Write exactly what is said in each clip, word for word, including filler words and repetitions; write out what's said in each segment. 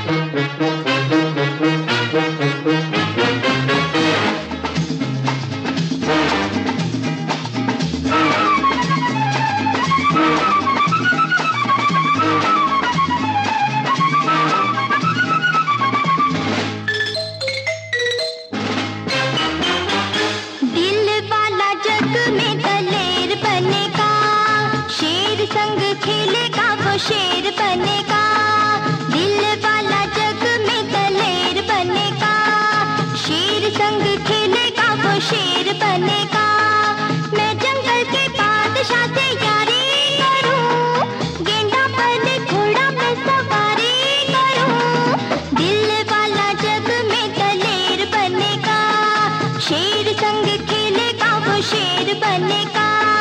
शेर बनेगा, दिल वाला जग में दलेर बनेगा, शेर संग खेलेगा वो शेर बनेगा। मैं जंगल के बादशाह से यारी करूं, गेंडा बने घोड़ा पे सवारी करूं, दिल वाला जग में दलेर बनेगा, शेर संग खेलेगा वो शेर बनेगा।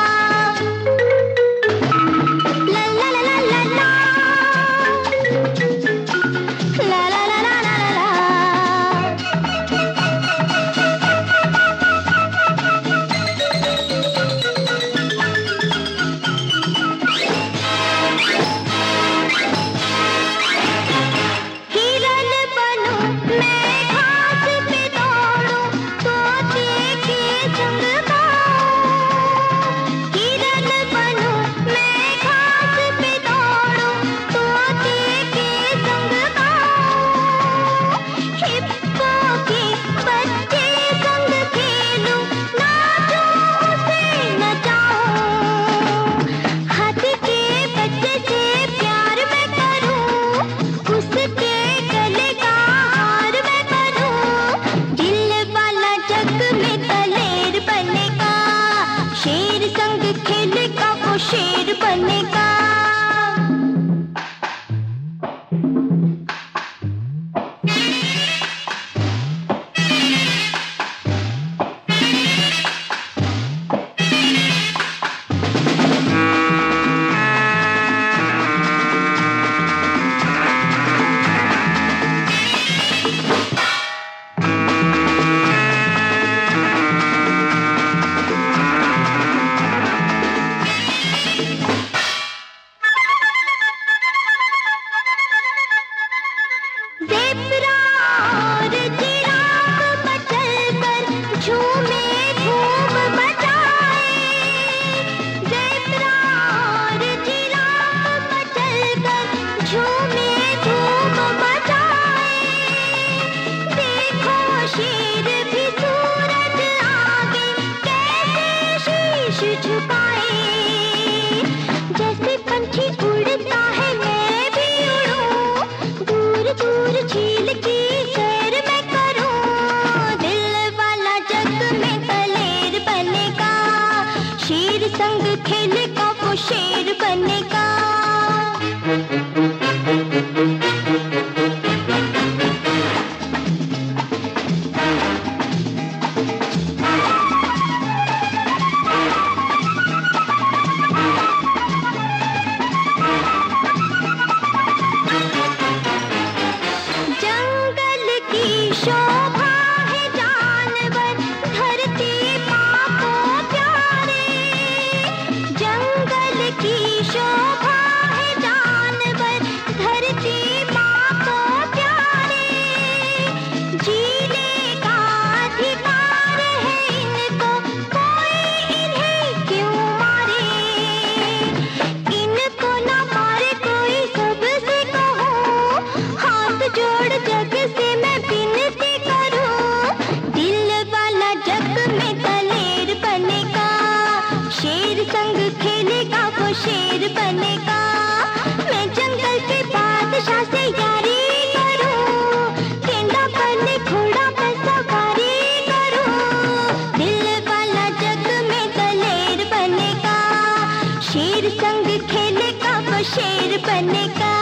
शेर बनेगा। जैसे पंछी उड़ता है मैं भी उड़ूं, दूर दूर झील की सैर मैं करूं, दिल वाला जग में दलेर बनेगा, शेर संग खेलेगा वो शेर बनेगा। शोभा है जानवर धरती माँ को प्यारे, जंगल की शोभा है जानवर धरती माँ को प्यारे, जीने का अधिकार है इनको, कोई इन्हें क्यों मारे, इनको ना मारे कोई, सबसे कहो हाथ जोड़ जग से मैं खेलेगा वो शेर बनेगा। मैं जंगल के बादशाह से यारी करूं, गेंडा बने घोड़ा पे सवारी करूं, दिल वाला जग में दलेर बनेगा, शेर संग खेलेगा वो शेर बनेगा।